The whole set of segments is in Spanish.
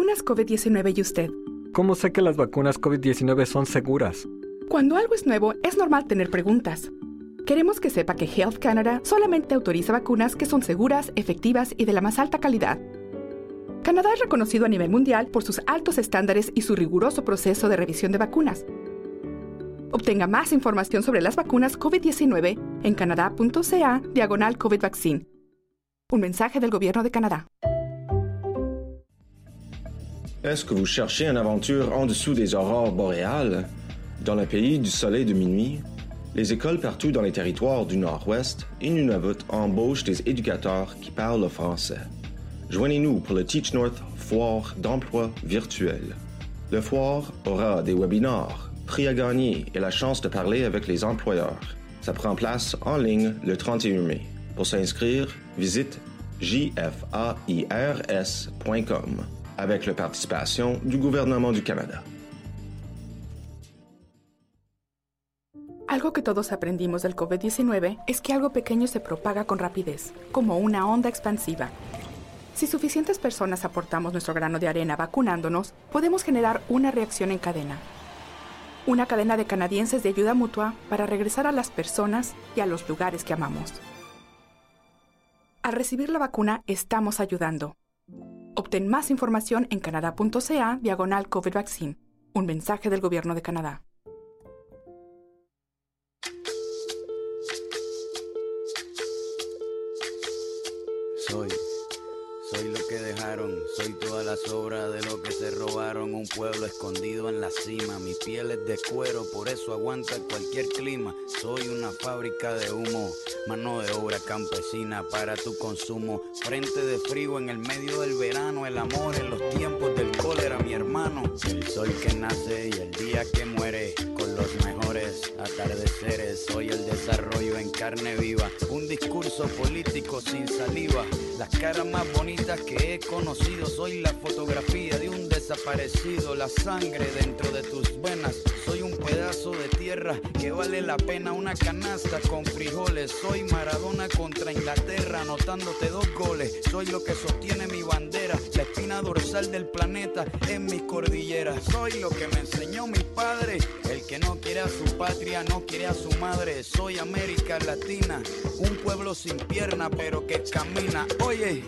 Vacunas COVID-19 y usted. ¿Cómo sé que las vacunas COVID-19 son seguras? Cuando algo es nuevo, es normal tener preguntas. Queremos que sepa que Health Canada solamente autoriza vacunas que son seguras, efectivas y de la más alta calidad. Canadá es reconocido a nivel mundial por sus altos estándares y su riguroso proceso de revisión de vacunas. Obtenga más información sobre las vacunas COVID-19 en canada.ca/COVID Vaccine. Un mensaje del Gobierno de Canadá. Est-ce que vous cherchez une aventure en dessous des aurores boréales? Dans le pays du soleil de minuit, les écoles partout dans les territoires du Nord-Ouest et Nunavut embauchent des éducateurs qui parlent le français. Joignez-nous pour le Teach North Foire d'emploi virtuel. Le foire aura des webinars, prix à gagner et la chance de parler avec les employeurs. Ça prend place en ligne le 31 mai. Pour s'inscrire, visite jfairs.com avec la participation du gouvernement du Canada. Algo que todos aprendimos del COVID-19 es que algo pequeño se propaga con rapidez, como una onda expansiva. Si suficientes personas aportamos nuestro grano de arena vacunándonos, podemos generar una reacción en cadena. Una cadena de canadienses de ayuda mutua para regresar a las personas y a los lugares que amamos. Al recibir la vacuna, estamos ayudando. Obtén más información en canada.ca/COVID Vaccine. Un mensaje del Gobierno de Canadá. Soy lo que dejaron, soy toda la sobra de lo que se robaron. Un pueblo escondido en la cima, mi piel es de cuero, por eso aguanta cualquier clima. Soy una fábrica de humo, mano de obra campesina para tu consumo. Frente de frío en el medio del verano, el amor en los tiempos del cólera, mi hermano. El sol que nace y el día que muere, con los mejores atardeceres. Soy el desarrollo en carne viva, un discurso político sin saliva. Las caras más bonitas que he conocido, soy la fotografía de un desaparecido. La sangre dentro de tus venas, soy un pedazo de tierra que vale la pena una canasta con frijoles. Soy Maradona contra Inglaterra, anotándote 2 goles. Soy lo que sostiene mi bandera, la espina dorsal del planeta en mis cordilleras. Soy lo que me enseñó mi padre, el que no quiere a su patria, no quiere a su madre. Soy América Latina, un pueblo sin pierna pero que camina. Oye,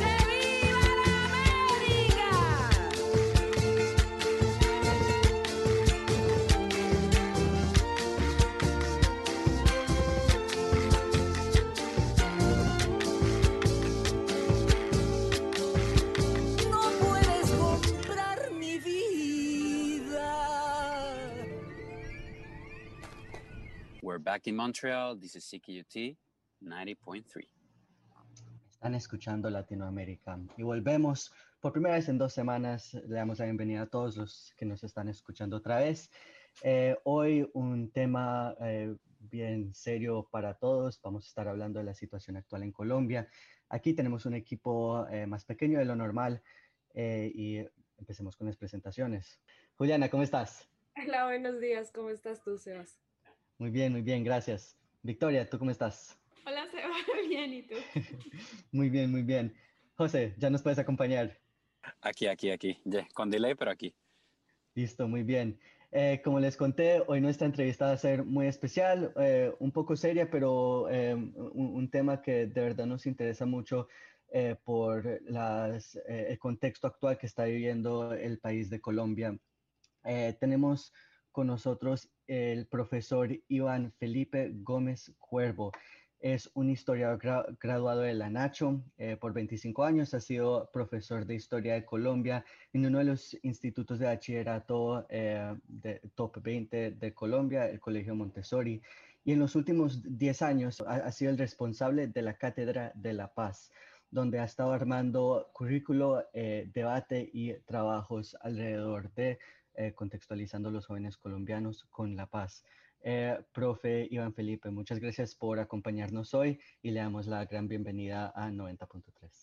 we're back in Montreal. This is CKUT 90.3. Están escuchando Latinoamérica y volvemos por primera vez en 2 semanas. Le damos la bienvenida a todos los que nos están escuchando otra vez. Hoy un tema bien serio para todos. Vamos a estar hablando de la situación actual en Colombia. Aquí tenemos un equipo más pequeño de lo normal y empecemos con las presentaciones. Juliana, ¿cómo estás? Hola, buenos días. ¿Cómo estás tú, Sebas? Muy bien, gracias. Victoria, ¿tú cómo estás? Hola, Sebas. Bien, ¿y tú? Muy bien. José, ¿ya nos puedes acompañar? Aquí. Yeah, con delay, pero aquí. Listo, muy bien. Como les conté, hoy nuestra entrevista va a ser muy especial, un poco seria, pero un tema que de verdad nos interesa mucho por el contexto actual que está viviendo el país de Colombia. Tenemos con nosotros el profesor Iván Felipe Gómez Cuervo. Es un historiador graduado de la Nacho por 25 años. Ha sido profesor de Historia de Colombia en uno de los institutos de bachillerato de Top 20 de Colombia, el Colegio Montessori. Y en los últimos 10 años ha sido el responsable de la Cátedra de la Paz, donde ha estado armando currículo, debate y trabajos alrededor de contextualizando a los jóvenes colombianos con la paz. Profe Iván Felipe, muchas gracias por acompañarnos hoy y le damos la gran bienvenida a 90.3.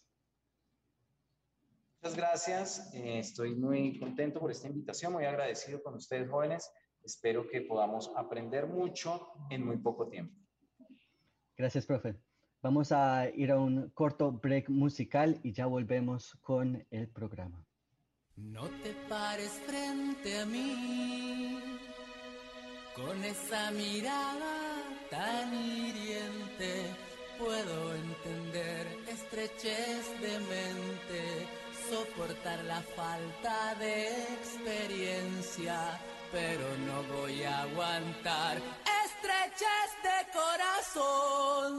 Muchas gracias, estoy muy contento por esta invitación, muy agradecido con ustedes jóvenes, espero que podamos aprender mucho en muy poco tiempo. Gracias, profe. Vamos a ir a un corto break musical y ya volvemos con el programa. No te pares frente a mí con esa mirada tan hiriente. Puedo entender estrechez de mente, soportar la falta de experiencia, pero no voy a aguantar estrechez de corazón.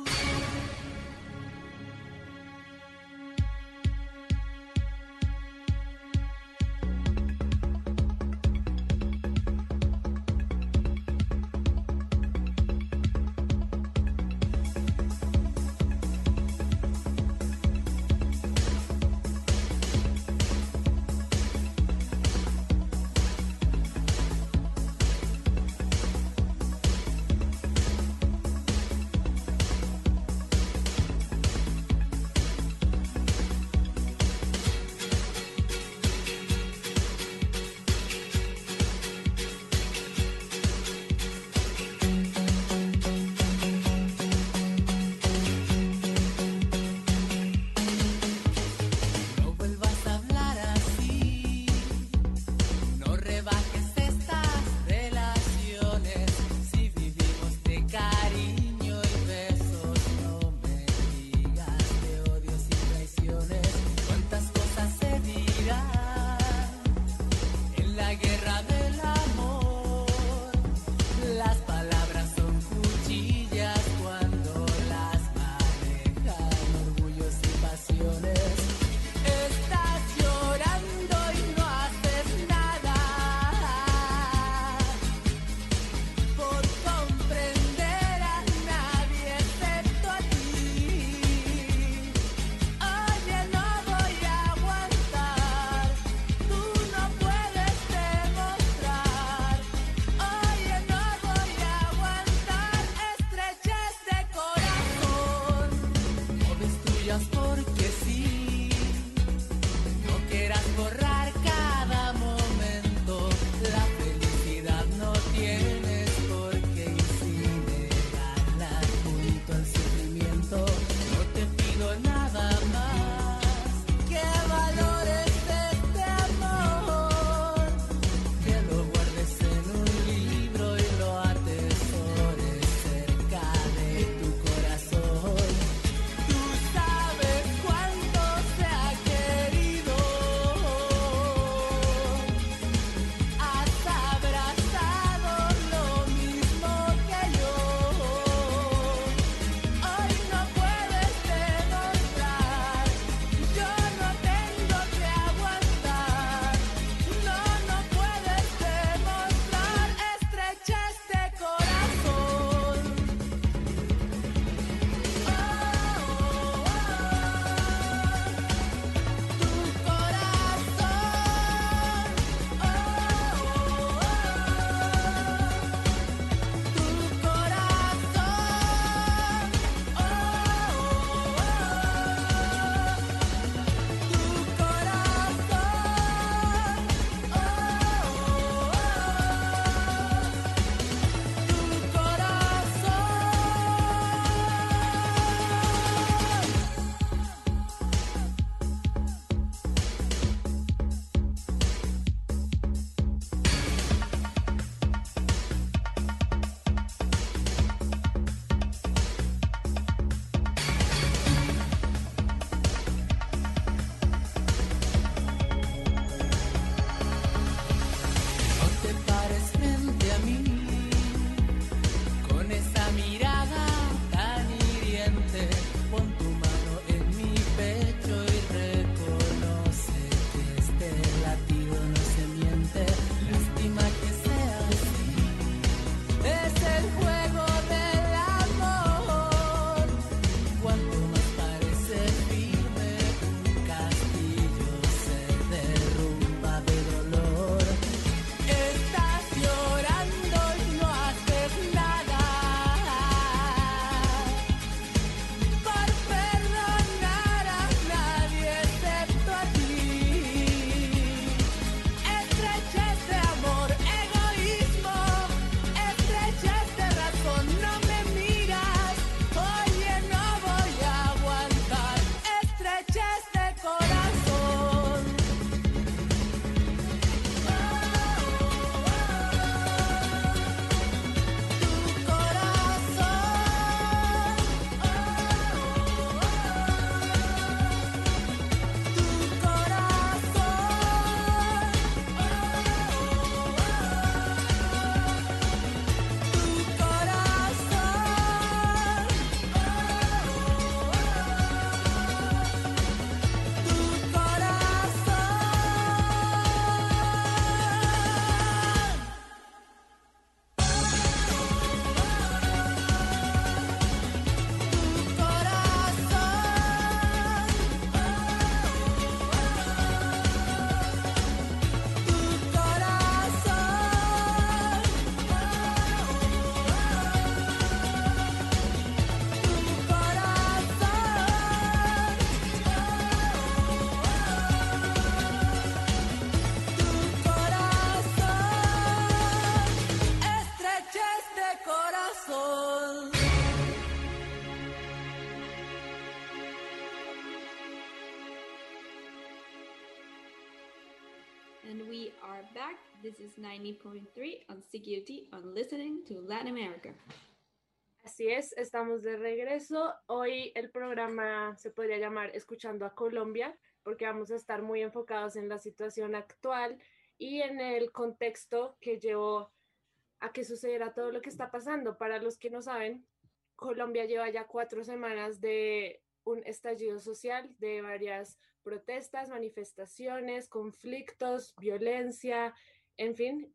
And we are back. This is 90.3 on CQT on Listening to Latin America. Así es, estamos de regreso. Hoy el programa se podría llamar Escuchando a Colombia, porque vamos a estar muy enfocados en la situación actual y en el contexto que llevó a que sucediera todo lo que está pasando. Para los que no saben, Colombia lleva ya 4 semanas de un estallido social, de varias protestas, manifestaciones, conflictos, violencia, en fin,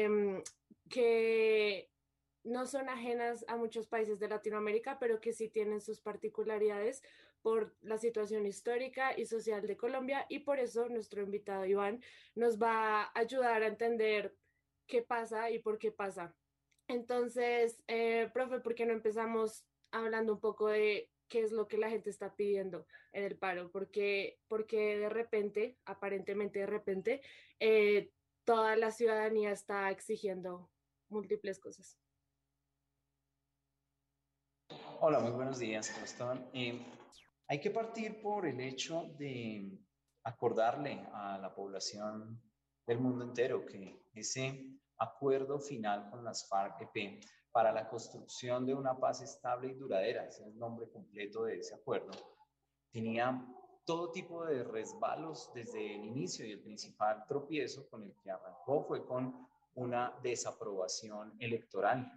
que no son ajenas a muchos países de Latinoamérica, pero que sí tienen sus particularidades por la situación histórica y social de Colombia, y por eso nuestro invitado Iván nos va a ayudar a entender qué pasa y por qué pasa. Entonces, profe, ¿por qué no empezamos hablando un poco de qué es lo que la gente está pidiendo en el paro? Porque de repente, aparentemente de repente, toda la ciudadanía está exigiendo múltiples cosas. Hola, muy buenos días, ¿cómo están? Hay que partir por el hecho de acordarle a la población del mundo entero que ese acuerdo final con las FARC-EP para la construcción de una paz estable y duradera, ese es el nombre completo de ese acuerdo, tenía todo tipo de resbalos desde el inicio, y el principal tropiezo con el que arrancó fue con una desaprobación electoral,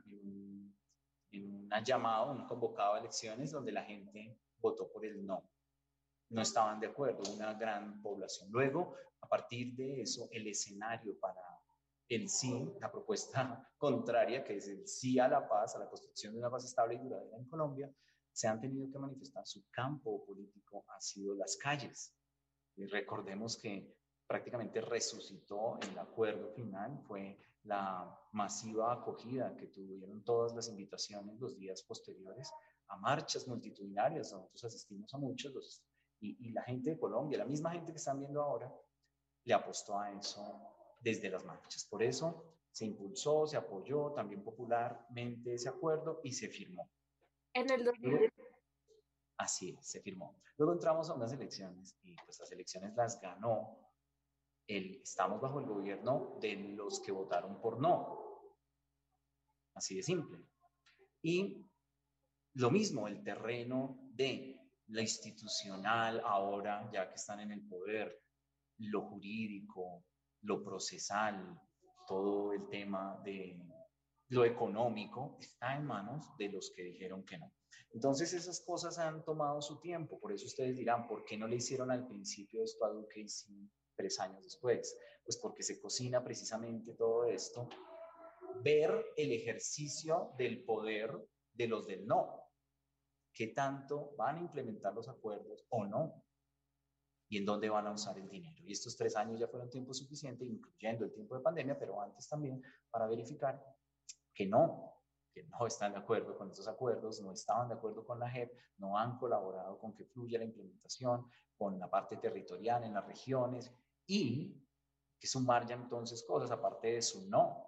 en una llamada, un convocado a elecciones donde la gente votó por el no. No estaban de acuerdo, una gran población. Luego, a partir de eso, el escenario para el sí, la propuesta contraria, que es el sí a la paz, a la construcción de una paz estable y duradera en Colombia, se han tenido que manifestar. Su campo político ha sido las calles. Y recordemos que prácticamente resucitó el acuerdo final, fue la masiva acogida que tuvieron todas las invitaciones los días posteriores a marchas multitudinarias. Nosotros asistimos a muchos, y la gente de Colombia, la misma gente que están viendo ahora, le apostó a eso desde las marchas. Por eso se impulsó, se apoyó también popularmente ese acuerdo y se firmó. En el 2000. Así es, se firmó. Luego entramos a unas elecciones y pues las elecciones las ganó estamos bajo el gobierno de los que votaron por no. Así de simple. Y lo mismo, el terreno de lo institucional ahora, ya que están en el poder, lo jurídico, lo procesal, todo el tema de lo económico, está en manos de los que dijeron que no. Entonces esas cosas han tomado su tiempo. Por eso ustedes dirán, ¿por qué no le hicieron al principio esto a Duque y sí 3 años después? Pues porque se cocina precisamente todo esto, ver el ejercicio del poder de los del no. ¿Qué tanto van a implementar los acuerdos o no? ¿Y en dónde van a usar el dinero? Y estos 3 años ya fueron tiempo suficiente, incluyendo el tiempo de pandemia, pero antes también, para verificar que no están de acuerdo con estos acuerdos, no estaban de acuerdo con la JEP, no han colaborado con que fluya la implementación, con la parte territorial en las regiones, y que sumar ya entonces cosas, aparte de su no.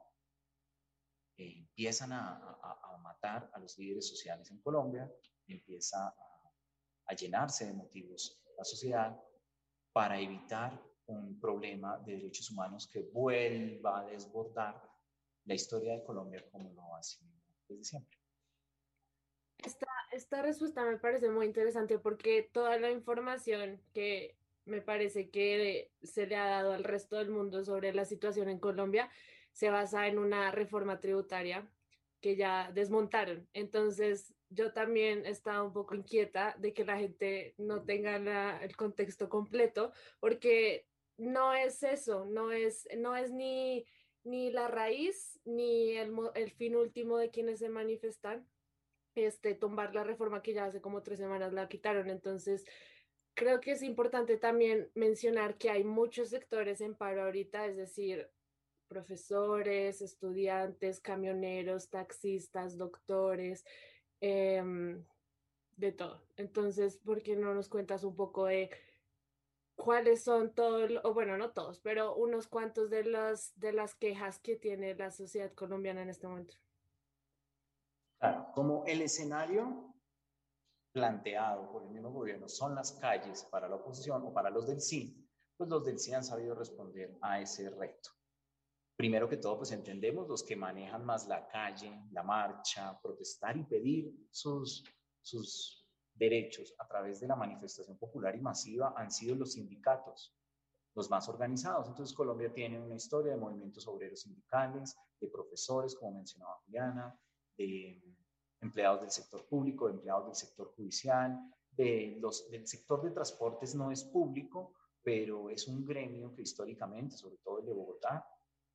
Empiezan a matar a los líderes sociales en Colombia, empieza a llenarse de motivos la sociedad para evitar un problema de derechos humanos que vuelva a desbordar la historia de Colombia como lo ha sido desde siempre. Esta respuesta me parece muy interesante porque toda la información que me parece que se le ha dado al resto del mundo sobre la situación en Colombia se basa en una reforma tributaria que ya desmontaron. Entonces, yo también estaba un poco inquieta de que la gente no tenga el contexto completo, porque no es eso, no es ni la raíz, ni el fin último de quienes se manifestan, tumbar la reforma que ya hace como 3 semanas la quitaron. Entonces, creo que es importante también mencionar que hay muchos sectores en paro ahorita, es decir, profesores, estudiantes, camioneros, taxistas, doctores, de todo. Entonces, ¿por qué no nos cuentas un poco de cuáles son todos, o bueno, no todos, pero unos cuantos de las quejas que tiene la sociedad colombiana en este momento? Claro, como el escenario planteado por el mismo gobierno son las calles para la oposición o para los del sí, pues los del sí han sabido responder a ese reto. Primero que todo, pues entendemos los que manejan más la calle, la marcha, protestar y pedir sus derechos a través de la manifestación popular y masiva han sido los sindicatos, los más organizados. Entonces Colombia tiene una historia de movimientos obreros sindicales, de profesores, como mencionaba Juliana, de empleados del sector público, de empleados del sector judicial, del sector de transportes no es público, pero es un gremio que históricamente, sobre todo el de Bogotá,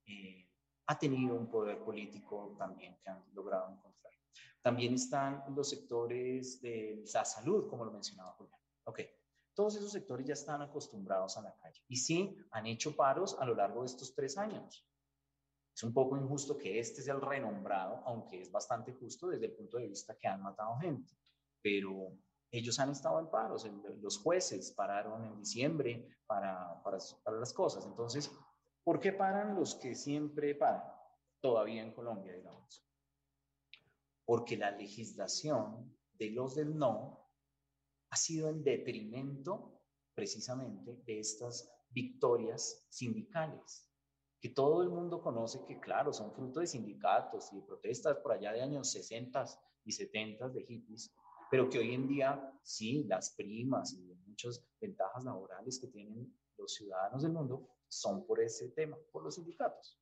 ha tenido un poder político también que han logrado encontrar. También están los sectores de la salud, como lo mencionaba Julián. Ok, todos esos sectores ya están acostumbrados a la calle y sí han hecho paros a lo largo de estos 3 años. Es un poco injusto que este sea el renombrado, aunque es bastante justo desde el punto de vista que han matado gente, pero ellos han estado en paros. Los jueces pararon en diciembre para las cosas. Entonces, ¿por qué paran los que siempre paran? Todavía en Colombia, digamos. Porque la legislación de los del no ha sido en detrimento precisamente de estas victorias sindicales, que todo el mundo conoce que, claro, son fruto de sindicatos y de protestas por allá de años 60 y 70 de hippies, pero que hoy en día, sí, las primas y muchas ventajas laborales que tienen los ciudadanos del mundo son por ese tema, por los sindicatos.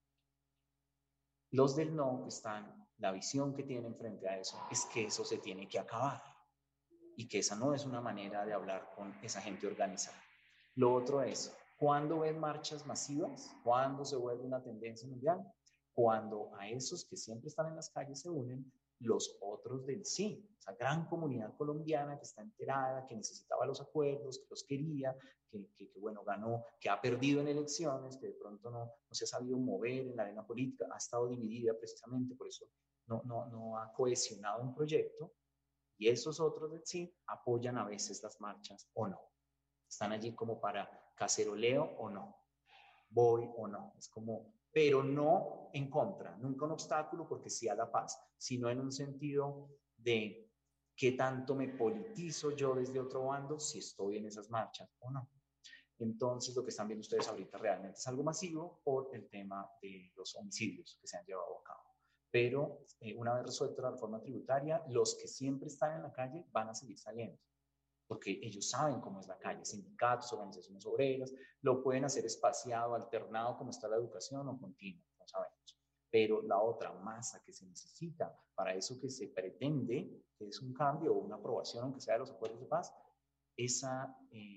Los del no la visión que tienen frente a eso es que eso se tiene que acabar y que esa no es una manera de hablar con esa gente organizada. Lo otro es, ¿cuándo ven marchas masivas? ¿Cuándo se vuelve una tendencia mundial? Cuando a esos que siempre están en las calles se unen los otros del sí, esa gran comunidad colombiana que está enterada, que necesitaba los acuerdos, que los quería, que bueno, ganó, que ha perdido en elecciones, que de pronto no se ha sabido mover en la arena política, ha estado dividida precisamente, por eso no ha cohesionado un proyecto, y esos otros del sí apoyan a veces las marchas o no. Están allí como para caceroleo o no, voy o no, es como, pero no en contra, nunca un obstáculo porque sí a la paz, sino en un sentido de qué tanto me politizo yo desde otro bando si estoy en esas marchas o no. Entonces lo que están viendo ustedes ahorita realmente es algo masivo por el tema de los homicidios que se han llevado a cabo. Pero una vez resuelta la reforma tributaria, los que siempre están en la calle van a seguir saliendo, porque ellos saben cómo es la calle, sindicatos, organizaciones obreras, lo pueden hacer espaciado, alternado, como está la educación, o continuo, no sabemos. Pero la otra masa que se necesita para eso que se pretende, que es un cambio o una aprobación, aunque sea de los acuerdos de paz, esa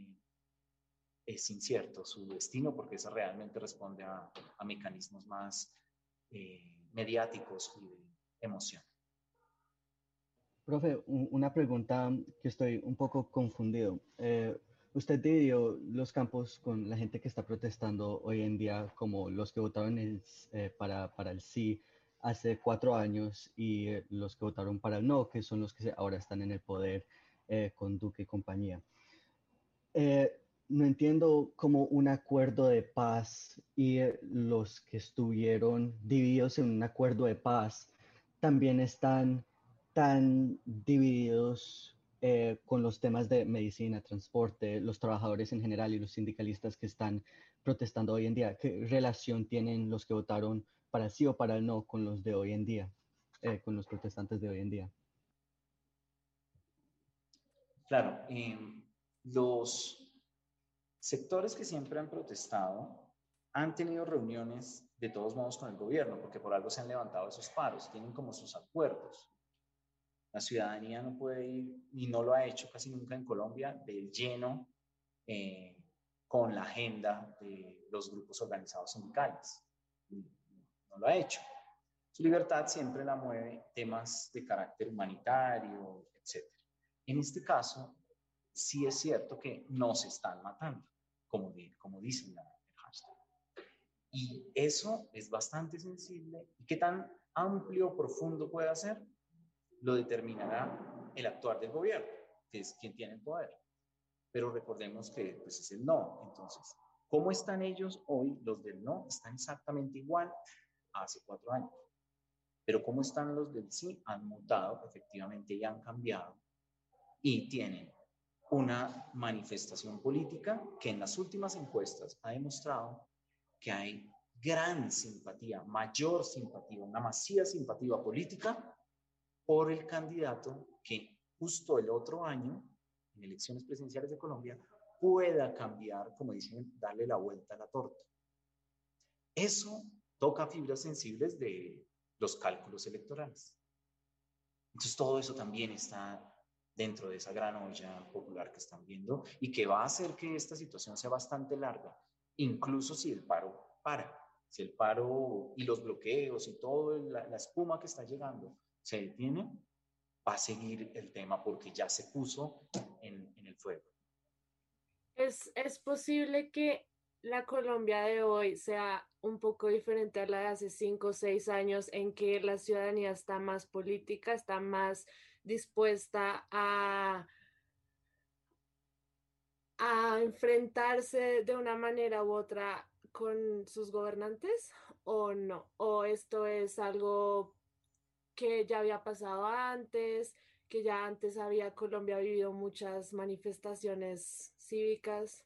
es incierto su destino, porque esa realmente responde a mecanismos más mediáticos y de emoción. Profe, una pregunta que estoy un poco confundido. Usted dividió los campos con la gente que está protestando hoy en día, como los que votaron para el sí hace 4 años y los que votaron para el no, que son los que ahora están en el poder con Duque y compañía. No entiendo cómo un acuerdo de paz y los que estuvieron divididos en un acuerdo de paz también están tan divididos con los temas de medicina, transporte, los trabajadores en general y los sindicalistas que están protestando hoy en día. ¿Qué relación tienen los que votaron para el sí o para el no con los de hoy en día, con los protestantes de hoy en día? Claro, los sectores que siempre han protestado han tenido reuniones de todos modos con el gobierno, porque por algo se han levantado esos paros, tienen como sus acuerdos. La ciudadanía no puede ir, y no lo ha hecho casi nunca en Colombia, de lleno con la agenda de los grupos organizados sindicales. No lo ha hecho. Su libertad siempre la mueve temas de carácter humanitario, etc. En este caso, sí es cierto que no se están matando, como dicen el hashtag. Y eso es bastante sensible. ¿Y qué tan amplio o profundo puede ser? Lo determinará el actuar del gobierno, que es quien tiene el poder. Pero recordemos que pues, es el no. Entonces, ¿cómo están ellos hoy? Los del no están exactamente igual a hace 4 años. Pero ¿cómo están los del sí? Han mutado efectivamente y han cambiado. Y tienen una manifestación política que en las últimas encuestas ha demostrado que hay gran simpatía, mayor simpatía, una masiva simpatía política por el candidato que justo el otro año, en elecciones presidenciales de Colombia, pueda cambiar, como dicen, darle la vuelta a la torta. Eso toca fibras sensibles de los cálculos electorales. Entonces todo eso también está dentro de esa gran olla popular que están viendo y que va a hacer que esta situación sea bastante larga, incluso si el paro para, si el paro y los bloqueos y toda la espuma que está llegando se detiene, va a seguir el tema porque ya se puso en el fuego. Es posible que la Colombia de hoy sea un poco diferente a la de hace 5 o 6 años, en que la ciudadanía está más política, está más dispuesta a enfrentarse de una manera u otra con sus gobernantes, o no, o esto es algo que ya había pasado antes, que ya antes había Colombia vivido muchas manifestaciones cívicas.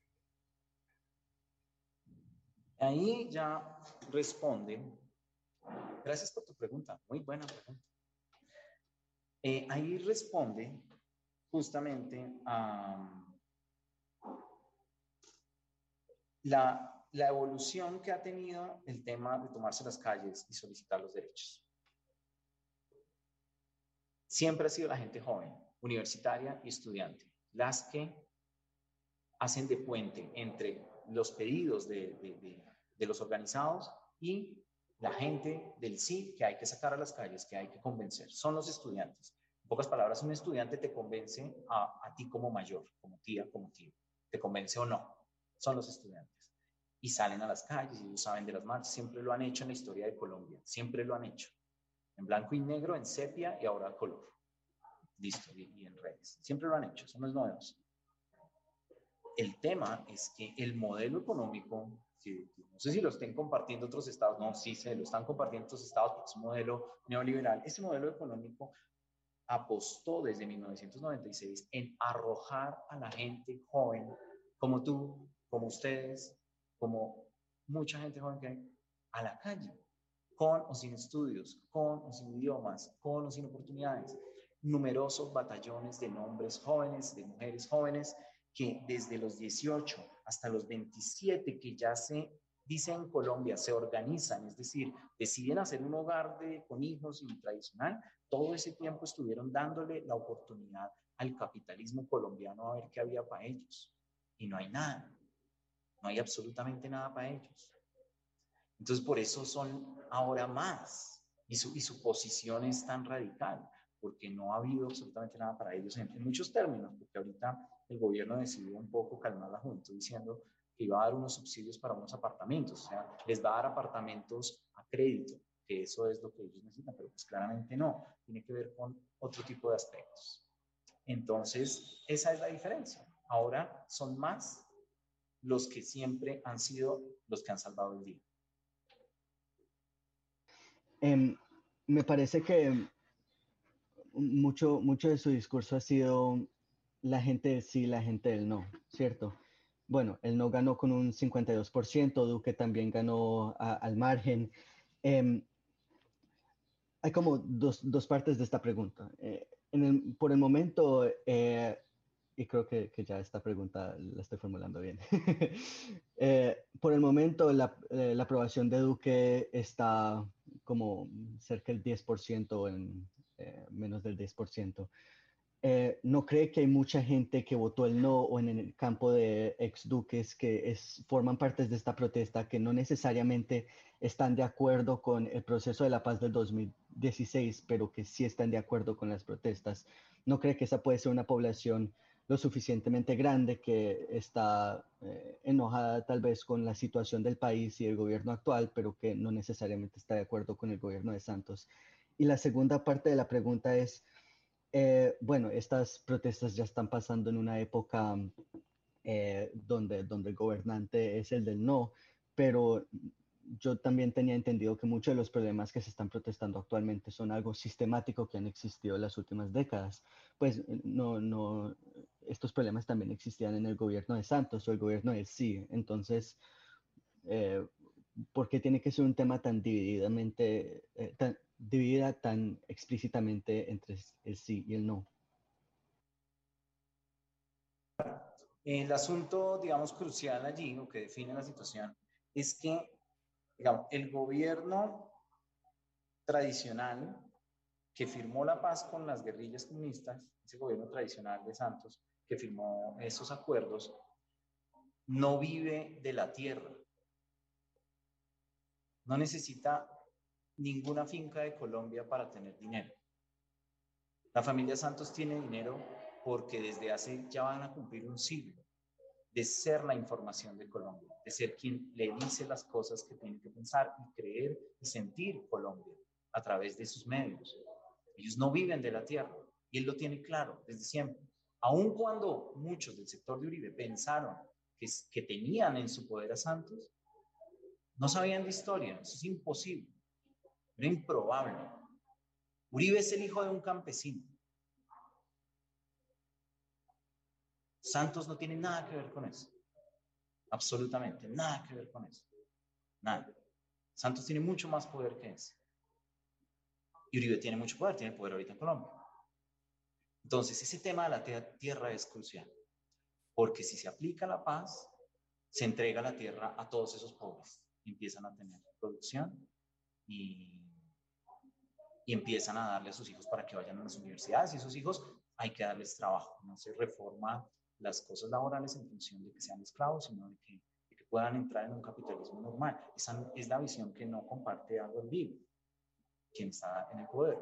Ahí ya responden. Gracias por tu pregunta, muy buena pregunta. Ahí responde justamente a la evolución que ha tenido el tema de tomarse las calles y solicitar los derechos. Siempre ha sido la gente joven, universitaria y estudiante, las que hacen de puente entre los pedidos de los organizados y la gente del sí que hay que sacar a las calles, que hay que convencer. Son los estudiantes. En pocas palabras, un estudiante te convence a ti como mayor, como tía, como tío. ¿Te convence o no? Son los estudiantes. Y salen a las calles y ellos saben de las marchas. Siempre lo han hecho en la historia de Colombia. Siempre lo han hecho. En blanco y negro, en sepia y ahora a color. Listo, y en redes. Siempre lo han hecho. Eso no es novedoso. El tema es que el modelo económico, que no sé si lo estén compartiendo otros estados, no, sí se lo están compartiendo otros estados porque es un modelo neoliberal. Ese modelo económico apostó desde 1996 en arrojar a la gente joven, como tú, como ustedes, como mucha gente joven que hay, a la calle, con o sin estudios, con o sin idiomas, con o sin oportunidades. Numerosos batallones de hombres jóvenes, de mujeres jóvenes, que desde los 18 hasta los 27, que ya se dice en Colombia, se organizan, es decir, deciden hacer un hogar con hijos y tradicional, todo ese tiempo estuvieron dándole la oportunidad al capitalismo colombiano a ver qué había para ellos. Y no hay nada, no hay absolutamente nada para ellos. Entonces, por eso son ahora más, y su posición es tan radical, porque no ha habido absolutamente nada para ellos en muchos términos, porque ahorita el gobierno decidió un poco calmar la juventud diciendo que iba a dar unos subsidios para unos apartamentos, o sea, les va a dar apartamentos a crédito, que eso es lo que ellos necesitan, pero pues claramente no, tiene que ver con otro tipo de aspectos. Entonces, esa es la diferencia. Ahora son más los que siempre han sido los que han salvado el día. Me parece que mucho de su discurso ha sido la gente del sí, la gente del no, ¿cierto? Bueno, él no ganó con un 52%, Duque también ganó al margen. Hay como dos partes de esta pregunta. Por el momento, y creo que ya esta pregunta la estoy formulando bien. Por el momento, la aprobación de Duque está como cerca del 10%, en menos del 10%. ¿No cree que hay mucha gente que votó el no o en el campo de exduques que forman parte de esta protesta que no necesariamente están de acuerdo con el proceso de la paz del 2016, pero que sí están de acuerdo con las protestas? ¿No cree que esa puede ser una población lo suficientemente grande que está enojada tal vez con la situación del país y el gobierno actual, pero que no necesariamente está de acuerdo con el gobierno de Santos? Y la segunda parte de la pregunta es, bueno, estas protestas ya están pasando en una época donde el gobernante es el del no, pero yo también tenía entendido que muchos de los problemas que se están protestando actualmente son algo sistemático que han existido en las últimas décadas. Pues no estos problemas también existían en el gobierno de Santos o el gobierno de sí. Entonces, ¿por qué tiene que ser un tema tan dividida tan explícitamente entre el sí y el no? El asunto, digamos, crucial allí, o que define la situación, es que, digamos, el gobierno tradicional que firmó la paz con las guerrillas comunistas, ese gobierno tradicional de Santos, que firmó esos acuerdos, no vive de la tierra. No necesita ninguna finca de Colombia para tener dinero. La familia Santos tiene dinero porque desde hace, ya van a cumplir un siglo, de ser la información de Colombia, de ser quien le dice las cosas que tiene que pensar y creer y sentir Colombia a través de sus medios. Ellos no viven de la tierra y él lo tiene claro desde siempre. Aun cuando muchos del sector de Uribe pensaron que tenían en su poder a Santos, no sabían de historia, eso es imposible, era improbable. Uribe es el hijo de un campesino. Santos no tiene nada que ver con eso. Absolutamente, nada que ver con eso. Nada. Santos tiene mucho más poder que ese. Y Uribe tiene mucho poder, tiene poder ahorita en Colombia. Entonces, ese tema de la tierra es crucial. Porque si se aplica la paz, se entrega la tierra a todos esos pobres. Empiezan a tener producción y empiezan a darle a sus hijos para que vayan a las universidades. Y esos hijos hay que darles trabajo. No se reforma las cosas laborales en función de que sean esclavos, sino de que puedan entrar en un capitalismo normal. Esa es la visión que no comparte Álvaro Uribe, quien está en el poder.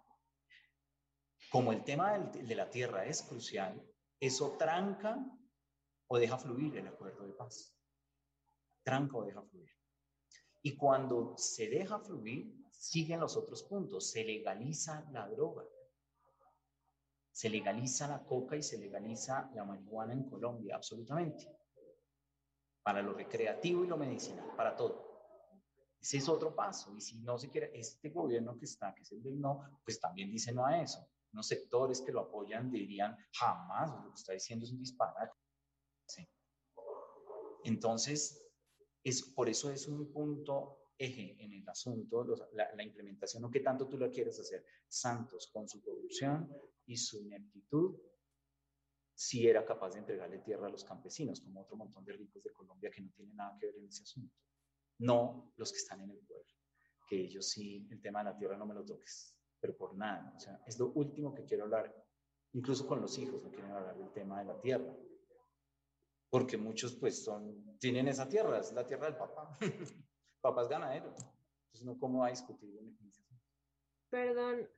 Como el tema de la tierra es crucial, eso tranca o deja fluir el acuerdo de paz. Tranca o deja fluir. Y cuando se deja fluir, siguen los otros puntos. Se legaliza la droga. Se legaliza la coca y se legaliza la marihuana en Colombia, absolutamente. Para lo recreativo y lo medicinal, para todo. Ese es otro paso. Y si no se quiere, este gobierno que está, que es el del no, pues también dice no a eso. Unos sectores que lo apoyan dirían jamás, lo que está diciendo es un disparate. Sí. Entonces, por eso es un punto eje en el asunto, la implementación, o qué tanto tú la quieres hacer. Santos, con su corrupción y su ineptitud, sí era capaz de entregarle tierra a los campesinos, como otro montón de ricos de Colombia que no tienen nada que ver en ese asunto. No los que están en el poder, que ellos sí, el tema de la tierra no me lo toques, pero por nada. O sea, es lo último que quiero hablar. Incluso con los hijos no quieren hablar del tema de la tierra. Porque muchos pues tienen esa tierra, es la tierra del papá. Papá es ganadero. Entonces no, ¿cómo va a discutir en ese asunto? Perdón.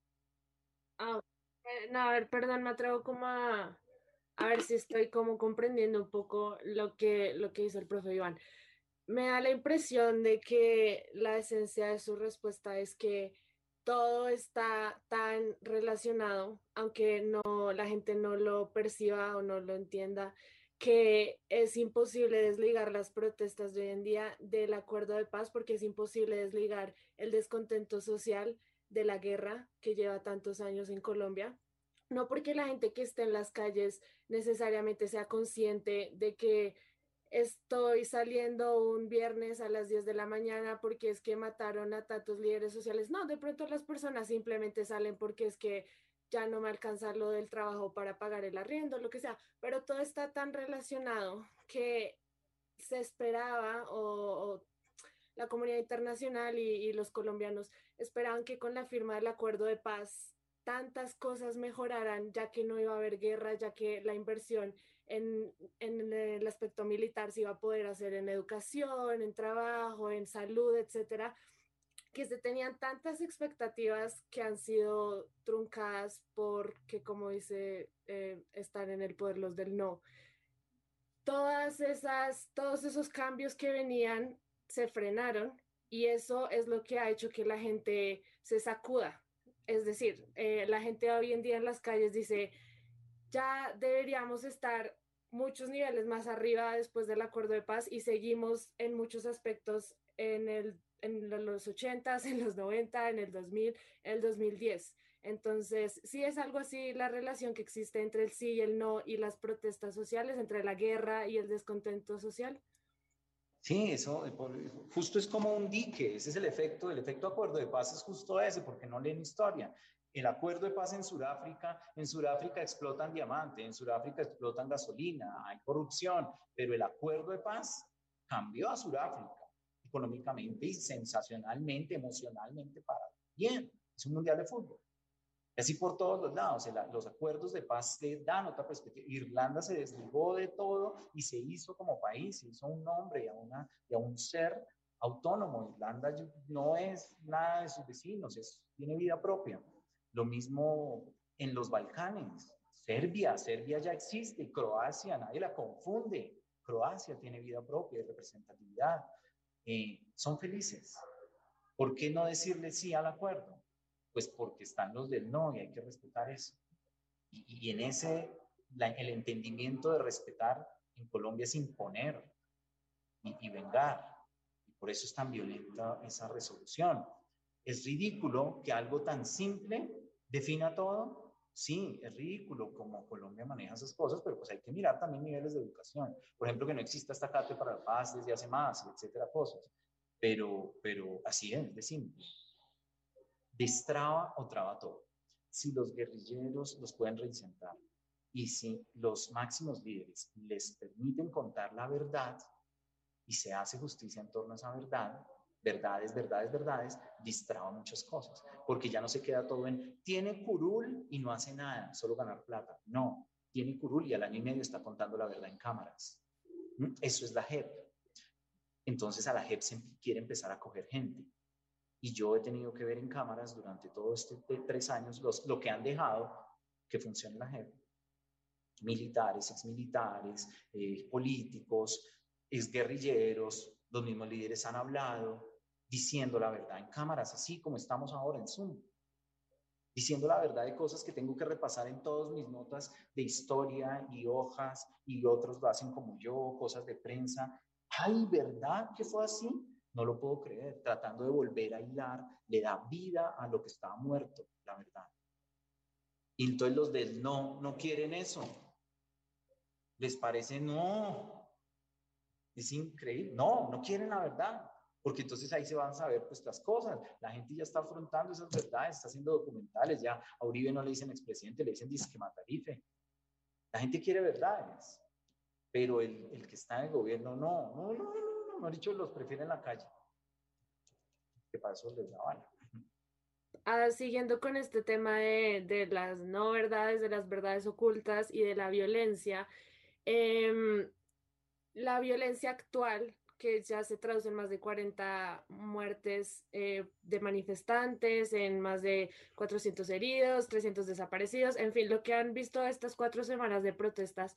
No, a ver, perdón, me atrevo como a ver si estoy como comprendiendo un poco lo que hizo el profe Iván. Me da la impresión de que la esencia de su respuesta es que todo está tan relacionado, aunque no la gente no lo perciba o no lo entienda, que es imposible desligar las protestas de hoy en día del acuerdo de paz, porque es imposible desligar el descontento social de la guerra que lleva tantos años en Colombia. No porque la gente que esté en las calles necesariamente sea consciente de que estoy saliendo un viernes a las 10 de la mañana porque es que mataron a tantos líderes sociales. No, de pronto las personas simplemente salen porque es que ya no me alcanza lo del trabajo para pagar el arriendo, lo que sea, pero todo está tan relacionado que se esperaba o la comunidad internacional y los colombianos esperaban que con la firma del acuerdo de paz tantas cosas mejoraran, ya que no iba a haber guerra, ya que la inversión en el aspecto militar se iba a poder hacer en educación, en trabajo, en salud, etcétera, que se tenían tantas expectativas que han sido truncadas porque, como dice, están en el poder los del no. Todos esos cambios que venían se frenaron y eso es lo que ha hecho que la gente se sacuda. Es decir, la gente hoy en día en las calles dice, ya deberíamos estar muchos niveles más arriba después del acuerdo de paz y seguimos en muchos aspectos en los 80s, en los 90, en el 2000, en el 2010. Entonces, sí es algo así la relación que existe entre el sí y el no y las protestas sociales, entre la guerra y el descontento social. Sí, eso justo es como un dique, ese es el efecto acuerdo de paz es justo ese, porque no leen historia. El acuerdo de paz en Sudáfrica explotan diamante, en Sudáfrica explotan gasolina, hay corrupción, pero el acuerdo de paz cambió a Sudáfrica económicamente y sensacionalmente, emocionalmente para bien. Es un mundial de fútbol. Así por todos los lados, los acuerdos de paz le dan otra perspectiva. Irlanda se desligó de todo y se hizo como país, se hizo un nombre y a un ser autónomo. Irlanda no es nada de sus vecinos, tiene vida propia. Lo mismo en los Balcanes. Serbia ya existe, y Croacia, nadie la confunde. Croacia tiene vida propia y representatividad. Son felices. ¿Por qué no decirle sí al acuerdo? Pues porque están los del no y hay que respetar eso. Y en el entendimiento de respetar en Colombia es imponer y vengar. Y por eso es tan violenta esa resolución. ¿Es ridículo que algo tan simple defina todo? Sí, es ridículo como Colombia maneja esas cosas, pero pues hay que mirar también niveles de educación. Por ejemplo, que no exista esta cátedra para la paz desde hace más, etcétera, cosas. Pero así es de simple. Destraba o traba todo. Si los guerrilleros los pueden reinsentar y si los máximos líderes les permiten contar la verdad y se hace justicia en torno a esa verdad, verdades, distraba muchas cosas, porque ya no se queda todo en tiene curul y no hace nada, solo ganar plata. No, tiene curul y al año y medio está contando la verdad en cámaras. Eso es la JEP. Entonces a la JEP se quiere empezar a coger gente. Y yo he tenido que ver en cámaras durante todo este 3 años lo que han dejado que funcione la JEP. Militares, exmilitares, políticos, exguerrilleros, los mismos líderes han hablado, diciendo la verdad en cámaras, así como estamos ahora en Zoom. Diciendo la verdad de cosas que tengo que repasar en todas mis notas de historia y hojas, y otros lo hacen como yo, cosas de prensa. ¡Ay, verdad que fue así! No lo puedo creer, tratando de volver a hilar, le da vida a lo que estaba muerto, la verdad. Y entonces los del no quieren eso. Les parece no. Es increíble. No quieren la verdad. Porque entonces ahí se van a saber pues las cosas. La gente ya está afrontando esas verdades, está haciendo documentales. Ya a Uribe no le dicen expresidente, le dicen disque matarife. La gente quiere verdades. Pero el que está en el gobierno no, dicho, los prefiere en la calle. Que para eso les da bala. Siguiendo con este tema de las no verdades, de las verdades ocultas y de la violencia actual, que ya se traduce en más de 40 muertes de manifestantes, en más de 400 heridos, 300 desaparecidos, en fin, lo que han visto estas 4 semanas de protestas,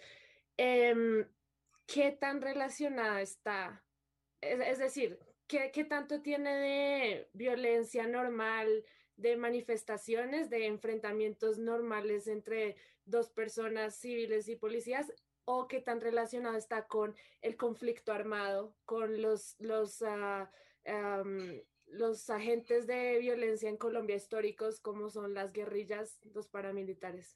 ¿qué tan relacionada está? Es decir, ¿qué tanto tiene de violencia normal, de manifestaciones, de enfrentamientos normales entre 2 personas civiles y policías? ¿O qué tan relacionado está con el conflicto armado, con los agentes de violencia en Colombia históricos, como son las guerrillas, los paramilitares?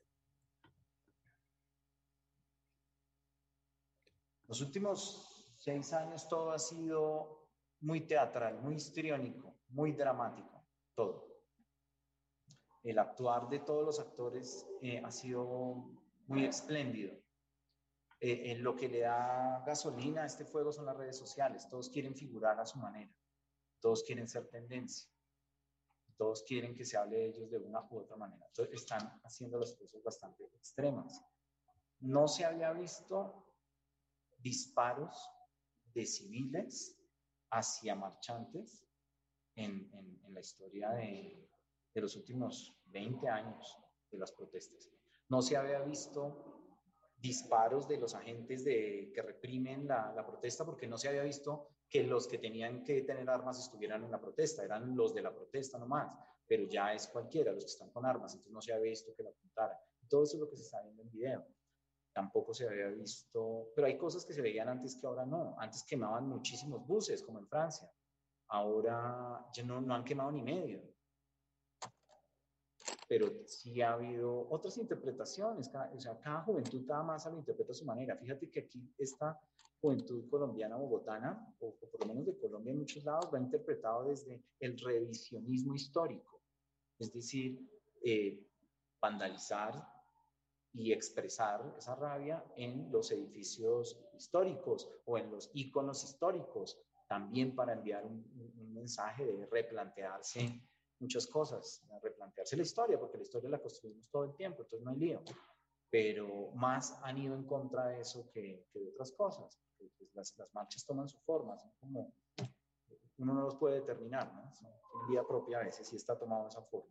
Los últimos 6 años todo ha sido muy teatral, muy histriónico, muy dramático, todo. El actuar de todos los actores ha sido muy espléndido. Lo que le da gasolina a este fuego son las redes sociales. Todos quieren figurar a su manera. Todos quieren ser tendencia. Todos quieren que se hable de ellos de una u otra manera. Entonces están haciendo las cosas bastante extremas. No se había visto disparos de civiles hacia marchantes en la historia de los últimos 20 años de las protestas. No se había visto disparos de los agentes que reprimen la protesta, porque no se había visto que los que tenían que tener armas estuvieran en la protesta, eran los de la protesta nomás, pero ya es cualquiera, los que están con armas, entonces no se había visto que la apuntaran. Todo eso es lo que se está viendo en video. Tampoco se había visto, pero hay cosas que se veían antes que ahora no. Antes quemaban muchísimos buses, como en Francia. Ahora ya no han quemado ni medio. pero sí ha habido otras interpretaciones. O sea, cada juventud cada masa lo interpreta a su manera. Fíjate que aquí esta juventud colombiana bogotana, o por lo menos de Colombia en muchos lados, lo ha interpretado desde el revisionismo histórico, es decir, vandalizar y expresar esa rabia en los edificios históricos o en los íconos históricos, también para enviar un mensaje de replantearse muchas cosas, replantearse la historia, porque la historia la construimos todo el tiempo, entonces no hay lío, pero más han ido en contra de eso que de otras cosas. Pues las marchas toman su forma, son como, uno no los puede determinar, ¿no? Son vida propia a veces y está tomado esa forma.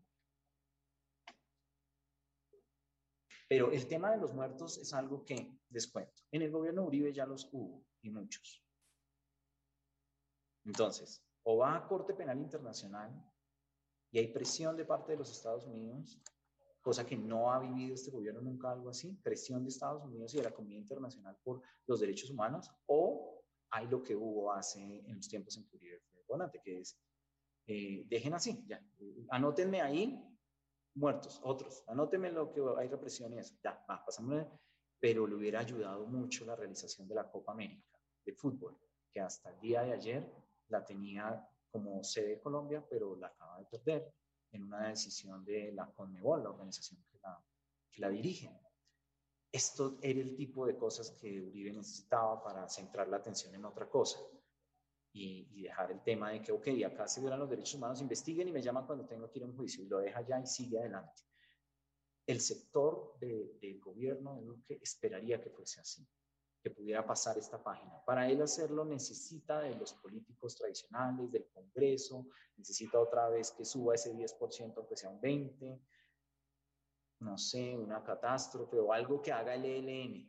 Pero el tema de los muertos es algo que descuento. En el gobierno de Uribe ya los hubo, y muchos. Entonces, o va a Corte Penal Internacional y hay presión de parte de los Estados Unidos, cosa que no ha vivido este gobierno nunca algo así, presión de Estados Unidos y de la comunidad internacional por los derechos humanos, o hay lo que hubo hace en los tiempos en que Uribe fue gobernante, que es, dejen así, ya, anótenme ahí, muertos, otros, anótenme lo que hay represión y eso, ya, va, pasámosle, pero le hubiera ayudado mucho la realización de la Copa América de fútbol, que hasta el día de ayer la tenía como sede Colombia, pero la acaba de perder en una decisión de la CONMEBOL, la organización que la dirige. Esto era el tipo de cosas que Uribe necesitaba para centrar la atención en otra cosa y dejar el tema de que, ok, acá se violan los derechos humanos, investiguen y me llaman cuando tengo que ir a un juicio, y lo deja ya y sigue adelante. El sector del gobierno de Duque esperaría que fuese así, que pudiera pasar esta página. Para él hacerlo necesita de los políticos tradicionales, del Congreso, necesita otra vez que suba ese 10%, aunque sea un 20%, no sé, una catástrofe o algo que haga el ELN.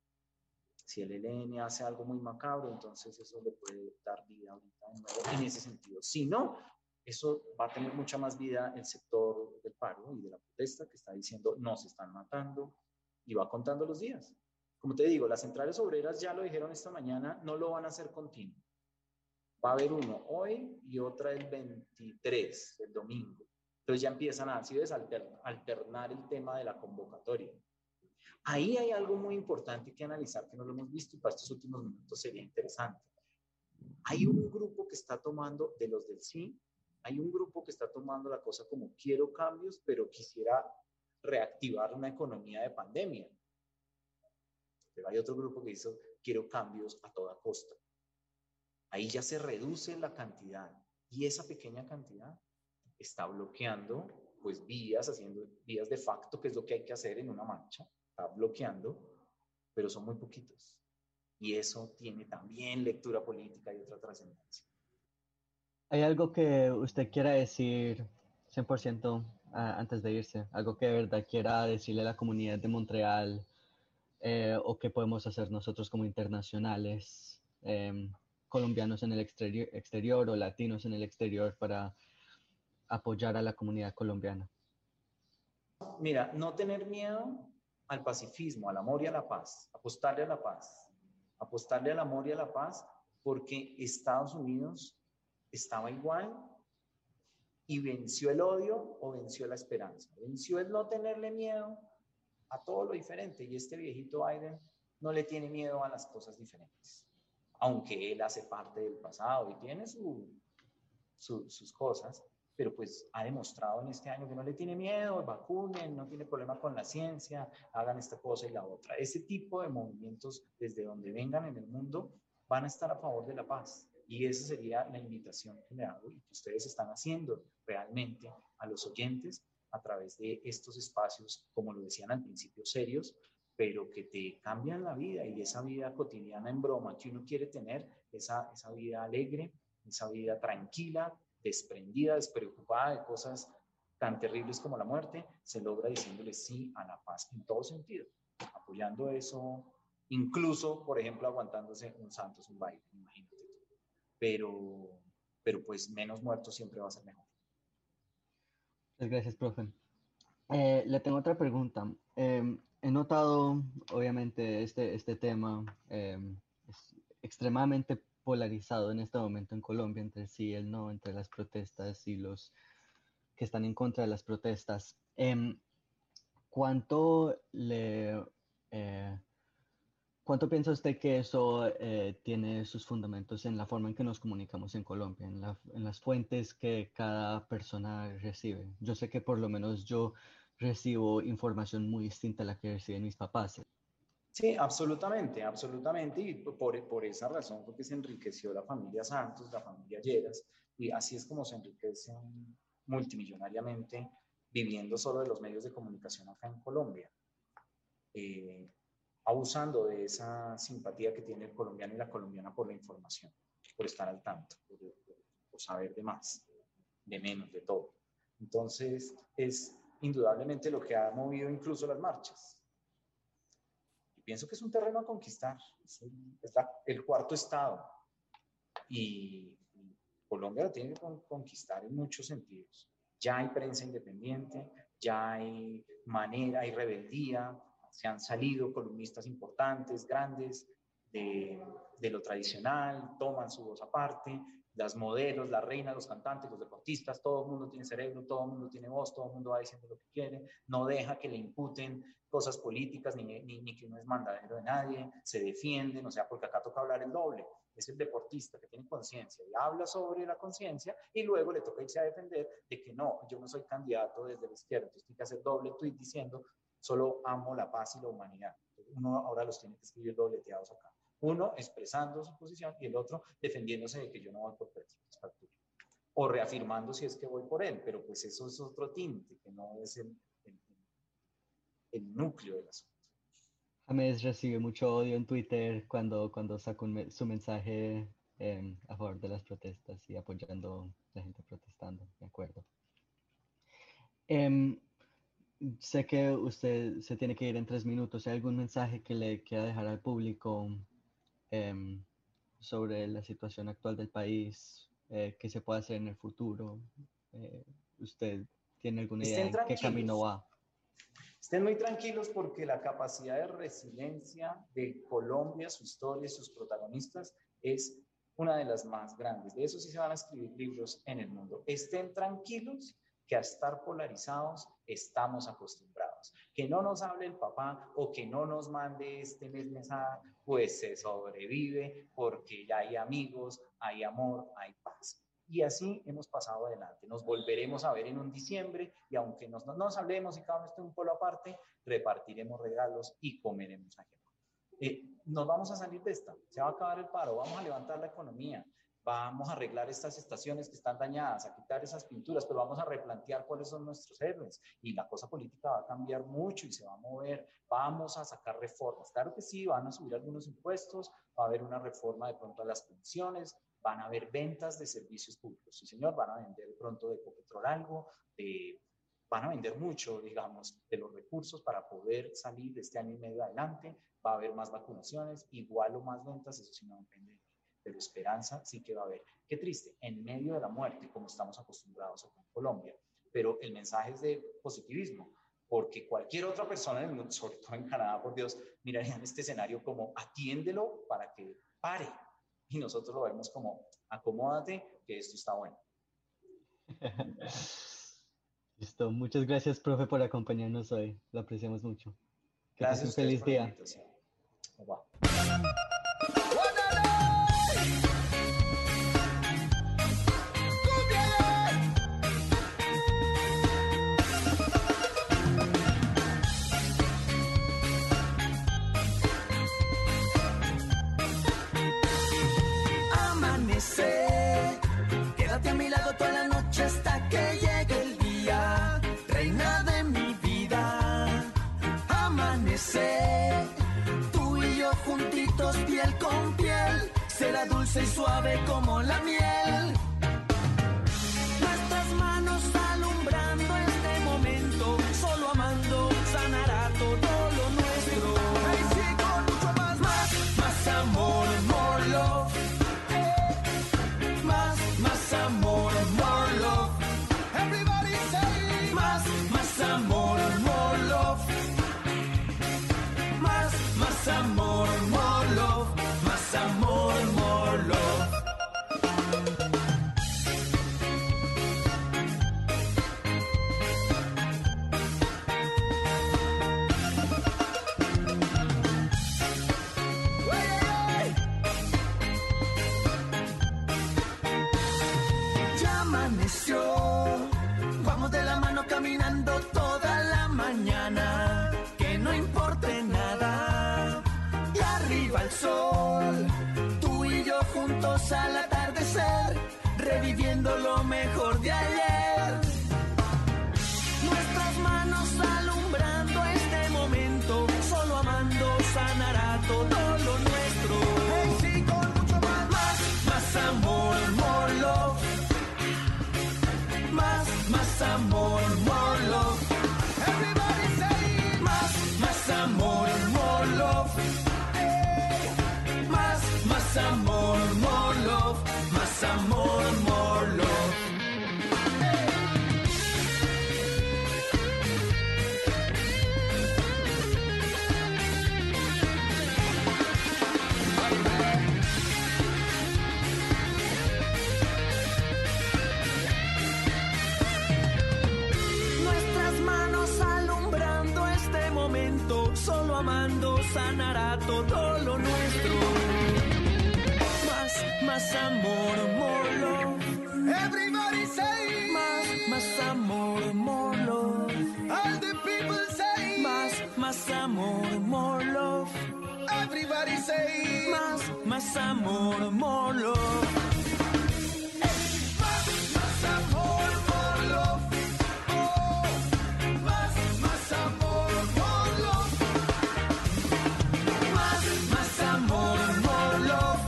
Si el ELN hace algo muy macabro, entonces eso le puede dar vida ahorita de nuevo en ese sentido. Si no, eso va a tener mucha más vida el sector del paro y de la protesta que está diciendo nos están matando y va contando los días. Como te digo, las centrales obreras ya lo dijeron esta mañana, no lo van a hacer continuo. Va a haber uno hoy y otra el 23, el domingo. Entonces ya empiezan a alternar el tema de la convocatoria. Ahí hay algo muy importante que analizar que no lo hemos visto y para estos últimos minutos sería interesante. Hay un grupo que está tomando, de los del sí, hay un grupo que está tomando la cosa como quiero cambios, pero quisiera reactivar una economía de pandemia. Pero hay otro grupo que dice quiero cambios a toda costa. Ahí ya se reduce la cantidad y esa pequeña cantidad está bloqueando pues vías, haciendo vías de facto, que es lo que hay que hacer en una marcha. Está bloqueando, pero son muy poquitos. Y eso tiene también lectura política y otra trascendencia. ¿Hay algo que usted quiera decir 100% antes de irse? ¿Algo que de verdad quiera decirle a la comunidad de Montreal o qué podemos hacer nosotros como internacionales, colombianos en el exterior o latinos en el exterior para apoyar a la comunidad colombiana? Mira, no tener miedo al pacifismo, al amor y a la paz, apostarle a la paz, apostarle al amor y a la paz, porque Estados Unidos estaba igual y venció el odio o venció la esperanza. Venció el no tenerle miedo a todo lo diferente y este viejito Biden no le tiene miedo a las cosas diferentes, aunque él hace parte del pasado y tiene sus cosas, pero pues ha demostrado en este año que no le tiene miedo, vacunen, no tiene problema con la ciencia, hagan esta cosa y la otra. Ese tipo de movimientos, desde donde vengan en el mundo, van a estar a favor de la paz. Y esa sería la invitación que le hago y que ustedes están haciendo realmente a los oyentes a través de estos espacios, como lo decían al principio, serios, pero que te cambian la vida y esa vida cotidiana en broma que uno quiere tener, esa vida alegre, esa vida tranquila, desprendida, despreocupada de cosas tan terribles como la muerte, se logra diciéndole sí a la paz en todo sentido, apoyando eso, incluso, por ejemplo, aguantándose un Santos, un Biden, imagínate tú. Pero pues menos muertos siempre va a ser mejor. Muchas gracias, profe. Le tengo otra pregunta. He notado, obviamente, este tema es extremadamente polarizado en este momento en Colombia, entre el sí y el no, entre las protestas y los que están en contra de las protestas. ¿Cuánto piensa usted que eso tiene sus fundamentos en la forma en que nos comunicamos en Colombia, en las fuentes que cada persona recibe? Yo sé que por lo menos yo recibo información muy distinta a la que reciben mis papás. Sí, absolutamente, absolutamente, y por esa razón fue que se enriqueció la familia Santos, la familia Lleras, y así es como se enriquecen multimillonariamente viviendo solo de los medios de comunicación acá en Colombia, abusando de esa simpatía que tiene el colombiano y la colombiana por la información, por estar al tanto, por saber de más, de menos, de todo. Entonces, es indudablemente lo que ha movido incluso las marchas. Pienso que es un terreno a conquistar, es el cuarto estado y Colombia lo tiene que conquistar en muchos sentidos. Ya hay prensa independiente, ya hay manera, hay rebeldía, se han salido columnistas importantes, grandes, de lo tradicional, toman su voz aparte, las modelos, las reinas, los cantantes, los deportistas, todo el mundo tiene cerebro, todo el mundo tiene voz, todo el mundo va diciendo lo que quiere, no deja que le imputen cosas políticas ni que uno es mandadero de nadie, se defienden, o sea, porque acá toca hablar el doble. Es el deportista que tiene conciencia y habla sobre la conciencia y luego le toca irse a defender de que no, yo no soy candidato desde la izquierda, entonces tiene que hacer doble tweet diciendo solo amo la paz y la humanidad. Uno ahora los tiene que escribir dobleteados acá. Uno expresando su posición y el otro defendiéndose de que yo no voy por Petro, o reafirmando si es que voy por él, pero pues eso es otro tinte que no es el núcleo del asunto. James recibe mucho odio en Twitter cuando sacó su mensaje a favor de las protestas y apoyando a la gente protestando, de acuerdo. Sé que usted se tiene que ir en 3 minutos. ¿Hay algún mensaje que le quiera dejar al público sobre la situación actual del país? ¿Qué se puede hacer en el futuro? ¿Usted tiene alguna idea en qué camino va? Estén muy tranquilos porque la capacidad de resiliencia de Colombia, su historia y sus protagonistas es una de las más grandes. De eso sí se van a escribir libros en el mundo. Estén tranquilos que a estar polarizados estamos acostumbrados. Que no nos hable el papá o que no nos mande este mensaje, pues se sobrevive porque ya hay amigos, hay amor, hay paz. Y así hemos pasado adelante. Nos volveremos a ver en un diciembre y aunque no nos hablemos y cada uno esté un pueblo aparte, repartiremos regalos y comeremos ají. Nos vamos a salir de esta. Se va a acabar el paro, vamos a levantar la economía, vamos a arreglar estas estaciones que están dañadas, a quitar esas pinturas, pero vamos a replantear cuáles son nuestros héroes y la cosa política va a cambiar mucho y se va a mover. Vamos a sacar reformas. Claro que sí, van a subir algunos impuestos, va a haber una reforma de pronto a las pensiones, van a haber ventas de servicios públicos. Sí, señor, van a vender de pronto de Ecopetrol algo, van a vender mucho, digamos, de los recursos para poder salir de este año y medio adelante. Va a haber más vacunaciones, igual o más ventas, eso sí no depende de mí, pero esperanza sí que va a haber. Qué triste, en medio de la muerte, como estamos acostumbrados acá en Colombia, pero el mensaje es de positivismo, porque cualquier otra persona en el mundo, sobre todo en Canadá, por Dios, mirarían este escenario como atiéndelo para que pare. Y nosotros lo vemos como, acomódate, que esto está bueno. Listo. Muchas gracias, profe, por acompañarnos hoy. Lo apreciamos mucho. Gracias. Un feliz día. Wow. Quédate a mi lado toda la noche hasta que llegue el día, reina de mi vida. Amanecer, tú y yo juntitos, piel con piel, será dulce y suave como la miel. Nuestras manos alumbrando este momento, solo amando sanará todo lo nuestro. Ay, sí, con mucho más amor, more love. Más amor, more love. Everybody say más amor, more love. Más amor, more love. Más amor, more love. al sol. Tú y yo juntos al atardecer, reviviendo lo mejor de ayer. Nuestras manos alumbrando este momento, solo amando sanará todo lo nuestro. Hey, sí, con mucho más amor, more love. Más amor, more love. Everybody say más amor, more love. Hey. Más amor, more love. Más amor, more love. Solo amando sanará todo lo nuestro. Más amor, more love. Everybody say más amor, more love. All the people say más amor, more love. Everybody say más amor, more love. Más amor, more love. Más amor, more love. Más amor, more love.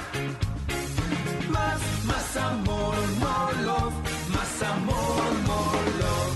Más amor, more love. Más amor, more love.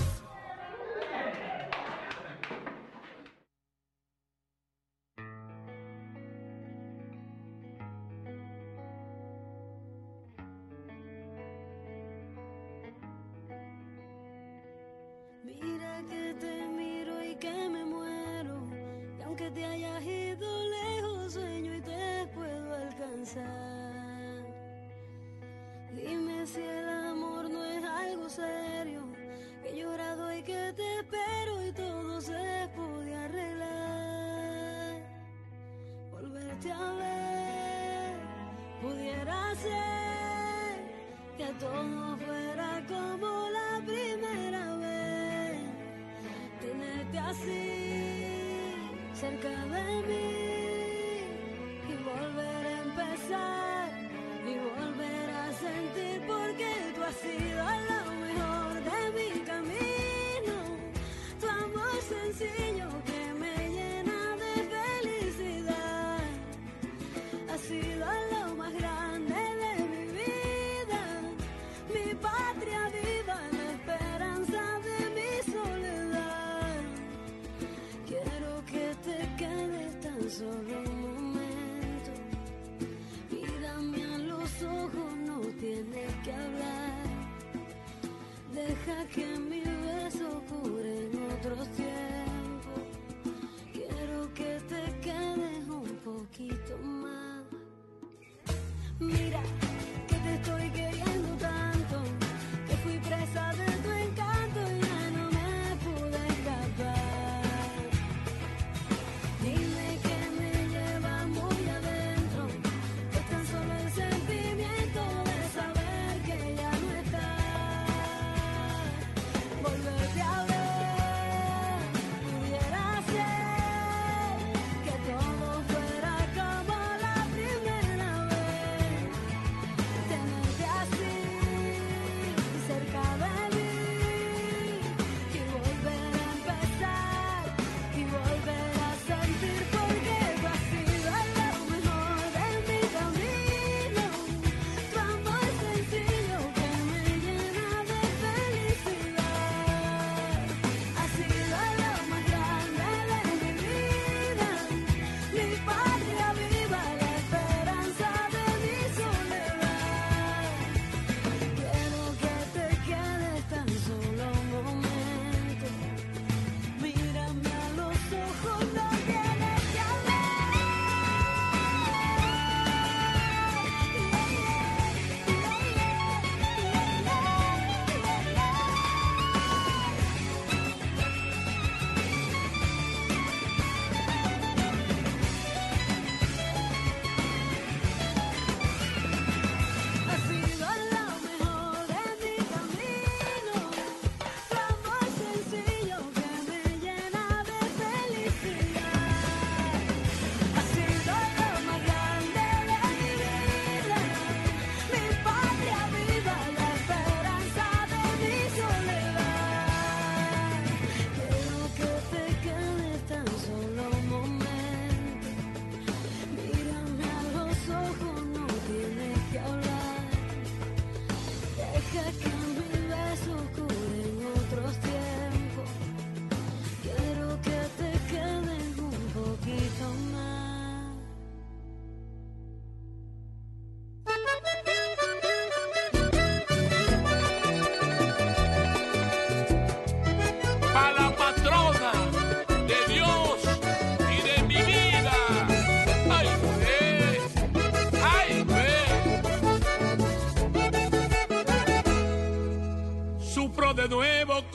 Mira que te miro y que me muero, y aunque te hayas ido lejos, sueño y te puedo alcanzar. Dime si el amor no es algo serio, que he llorado y que te espero y todo se podía arreglar. Volverte a ver, pudiera ser que todo fuera como la primera vez. Tenerte así, cerca de mí, y volver a empezar, y volver a sentir, porque tú has sido lo mejor de mi camino. Tu amor sencillo que me llena de felicidad, ha sido lo más grande de mi vida, mi patria viva, la esperanza de mi soledad. Quiero que te quedes tan solo un momento, mírame a los ojos, no tienes que hablar, deja que mis besos cubren otros tiempos. Quiero que te quedes un poquito más. Mira que te estoy queriendo tanto, que fui presa de tu encanto y ya no me pude escapar. Dime que me lleva muy adentro, que es tan solo el sentimiento de saber que ya no estás.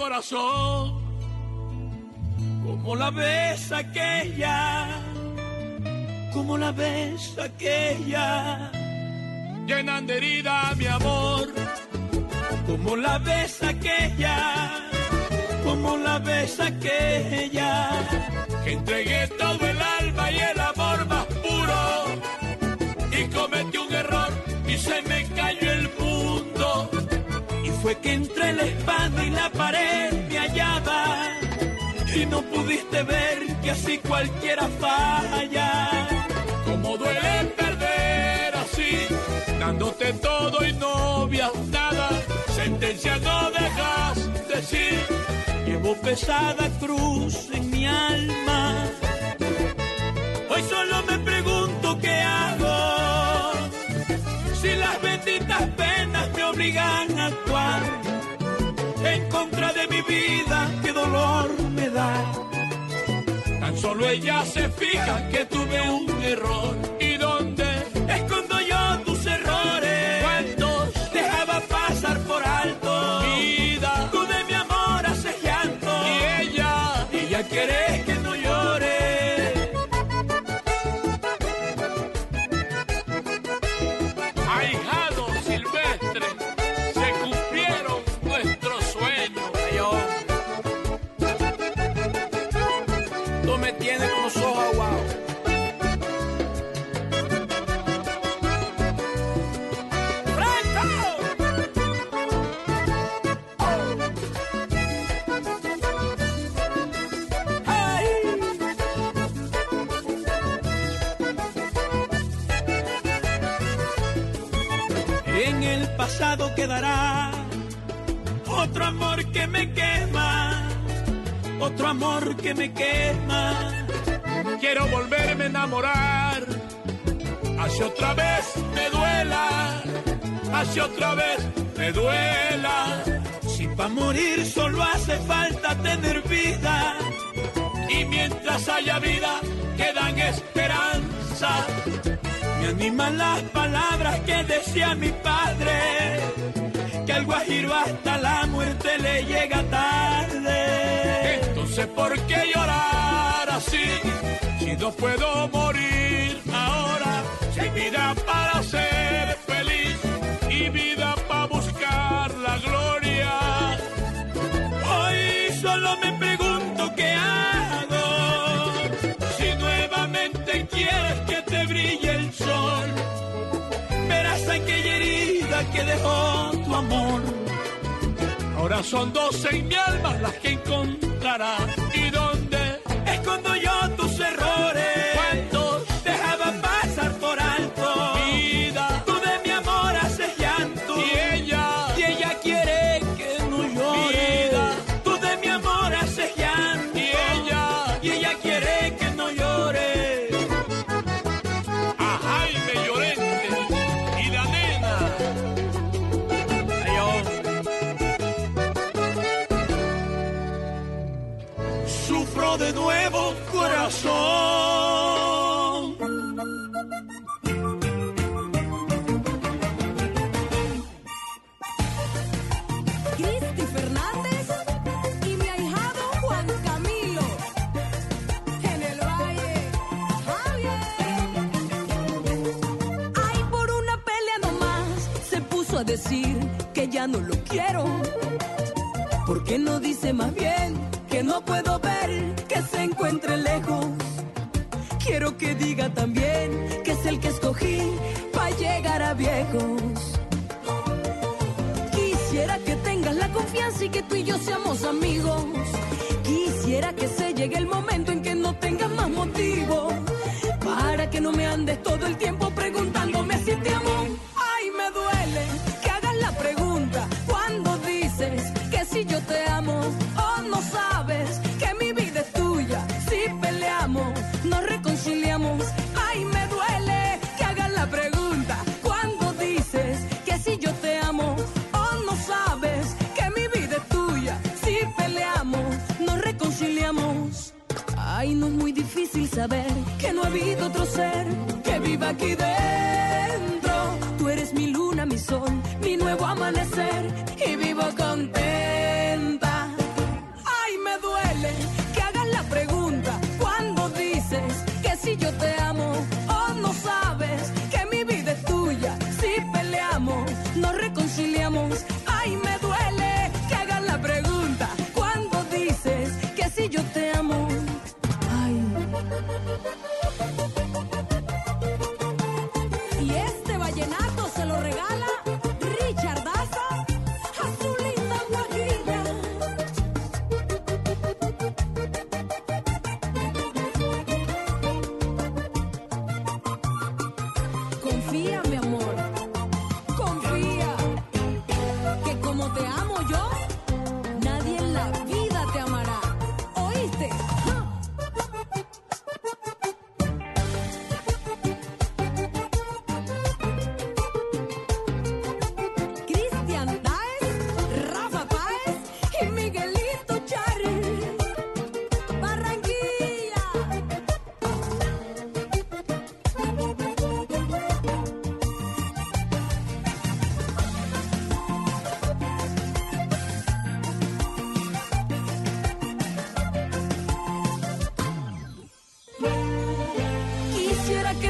corazón. Como la ves aquella, como la ves aquella, llenan de herida mi amor. Como la ves aquella, como la ves aquella, que entregué todo el alma y el amor más puro, y cometí un error y se me cayó el mundo. Y fue que entre la espada y la pared me hallaba, y no pudiste ver que así cualquiera falla. Como duele perder así, dándote todo y no veas nada. Sentencia no dejas decir, llevo pesada cruz en mi alma. Hoy solo me pregunto qué hago, si las benditas penas me obligan a actuar en contra de mi vida, qué dolor me da. Tan solo ella se fija que tuve un error. ¿Y dónde escondo yo tus errores? ¿Cuántos dejaba pasar por alto? Vida, tú de mi amor haces llanto. Y ella quiere que no llore. Ahijado Silvestre, se cumplieron nuestros sueños. Tú me tienes con los ojos aguados. En el pasado quedará otro amor que me quema, otro amor que me quema. Quiero volverme a enamorar, así otra vez me duela, así otra vez me duela. Si pa' morir solo hace falta tener vida, y mientras haya vida quedan esperanza. Me animan las palabras que decía mi padre, que al guajiro hasta la muerte le llega tarde. Entonces, ¿por qué llorar así? Si no puedo morir ahora, si hay vida para ser feliz y vida para buscar la gloria. Hoy solo me pregunto qué hago, si nuevamente quieres que te brille el sol. Verás aquella herida que dejó tu amor. Ahora son dos en mi alma las que encontrarás. ¿Y dónde escondo yo tus errores? ¿Cuántos dejaba pasar por alto? Vida, tú de mi amor haces llanto. Y ella quiere que no llore. Vida, tú de mi amor haces llanto. Y ella quiere que no llore. A Jaime Llorente y la nena. Sufro de nuevo, corazón. Cristi Fernández y mi ahijado Juan Camilo. En el valle, Javier. Ay, por una pelea nomás se puso a decir que ya no lo quiero. ¿Por qué no dice más bien que no puedo ver que se encuentre lejos? Quiero que diga también que es el que escogí para llegar a viejos. Quisiera que tengas la confianza y que tú y yo seamos amigos. Quisiera que se llegue el momento en que no tengas más motivo, para que no me andes todo el tiempo preguntándome si te amo. Ay, me duele que hagas la pregunta cuando dices que si yo te amo. Oh, no sabes que mi vida es tuya. Si peleamos, nos reconciliamos. Ay, me duele que hagas la pregunta cuando dices que si yo te amo. Oh, no sabes que mi vida es tuya. Si peleamos, nos reconciliamos. Ay, no es muy difícil saber que no ha habido otro ser que viva aquí dentro. Tú eres mi luna, mi sol, mi nuevo amanecer, y vivo contenta.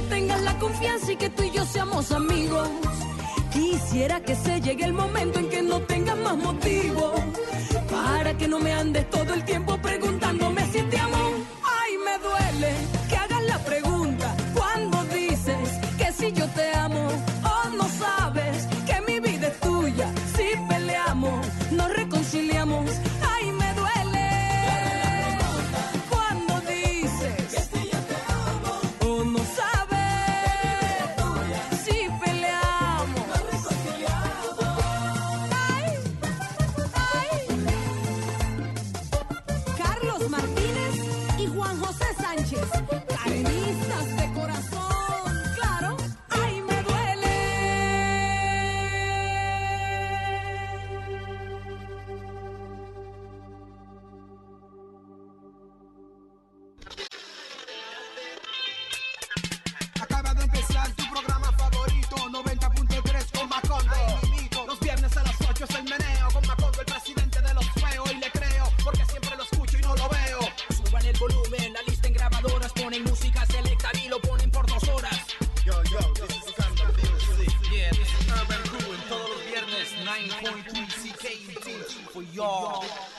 tengas la confianza y que tú y yo seamos amigos. Quisiera que se llegue el momento en que no tengas más motivo, para que no me andes todo el tiempo preguntándome si te amo. Ay, me duele que hagas la pregunta cuando dices que si yo te amo. Oh, no sabes que mi vida es tuya. Si peleamos, nos reconciliamos. Ay, me duele cuando dices que si yo te amo. Oh, no sabes si peleamos, nos reconciliamos. Ay, ay. Carlos Martínez y Juan José Sánchez, carenistas de corazón, claro. Ay, me duele. Acaba de empezar tu programa favorito, 90.3 con Macondo. Los viernes a las 8 es el meneo con Macondo, el presidente de los feos. Y le creo, porque siempre lo escucho y no lo veo. Suban el volumen, la lista en grabadoras, ponen música selecta y lo ponen por 2 horas. Yo, this is Urban Music. Yeah, this is Urban Crew. En todos los viernes, 9.2 CKUT for y'all.